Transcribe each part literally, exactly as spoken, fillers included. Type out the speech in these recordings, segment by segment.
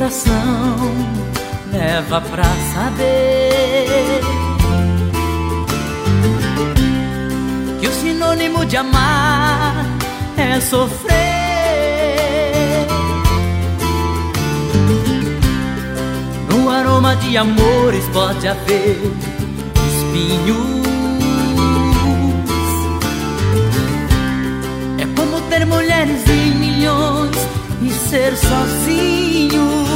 coração leva pra saber que o sinônimo de amar é sofrer. No aroma de amores pode haver espinhos. É como ter mulheres em milhões e ser sozinho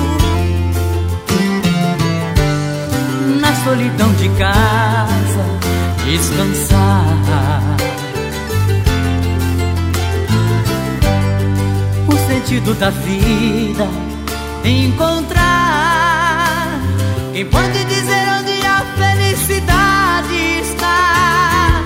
na solidão de casa, descansar. O sentido da vida encontrar. Quem pode dizer onde a felicidade está?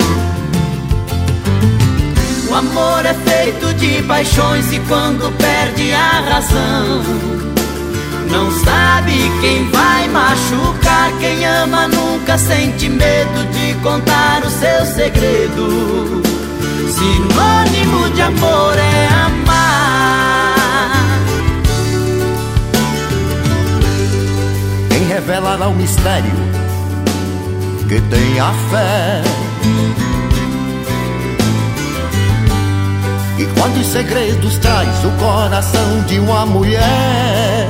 O amor é feito de paixões e quando perde a razão, não sabe quem vai machucar. Quem ama nunca sente medo de contar o seu segredo. Sinônimo de amor é amar. Quem revelará o mistério que tem a fé? E quantos segredos traz o coração de uma mulher?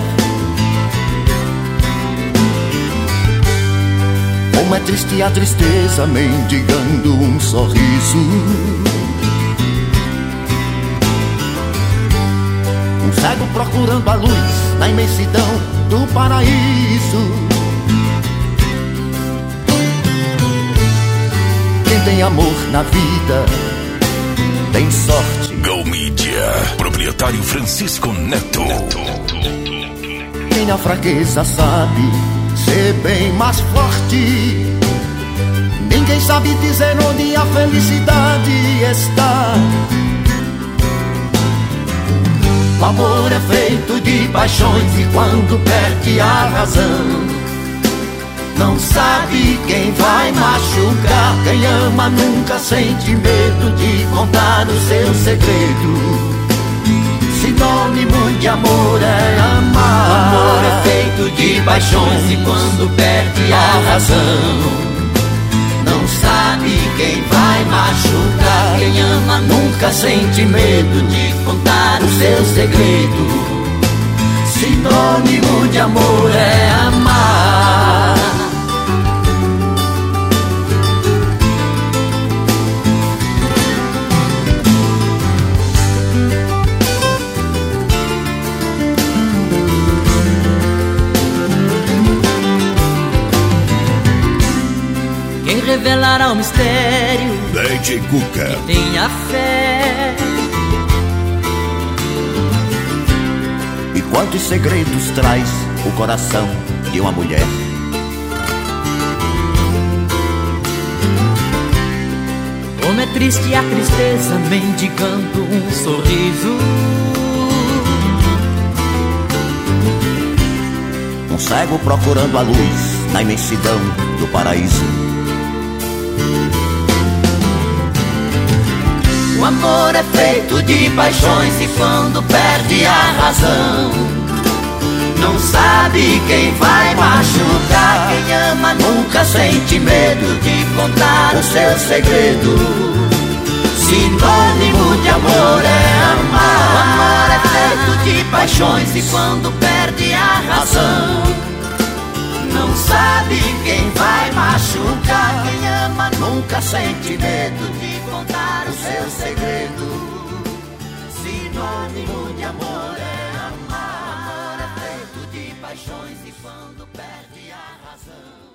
Como é triste a tristeza mendigando um sorriso. Um cego procurando a luz na imensidão do paraíso. Quem tem amor na vida tem sorte. Go Media, proprietário Francisco Neto. Quem na fraqueza sabe ser bem mais forte. Ninguém sabe dizer onde a felicidade está. O amor é feito de paixões e quando perde a razão, não sabe quem vai machucar. Quem ama nunca sente medo de contar o seu segredo. Sinônimo de amor é amar. O amor é feito de paixões e quando perde a razão, não sabe quem vai machucar. Quem ama nunca sente medo de contar o seu segredo. Sinônimo de amor é amar. Quem revelará o mistério D J Cuca. tenha fé. E quantos segredos traz o coração de uma mulher? Como é triste a tristeza mendigando um sorriso. Um cego procurando a luz na imensidão do paraíso. O amor é feito de paixões e quando perde a razão, não sabe quem vai machucar. Quem ama nunca sente medo de contar o seu segredo. Sinônimo de amor é amar. O amor é feito de paixões e quando perde a razão, não sabe quem vai machucar. Quem ama nunca sente medo de contar o seu segredo. Sinônimo de amor é amar. O amor é feito de paixões e quando perde a razão.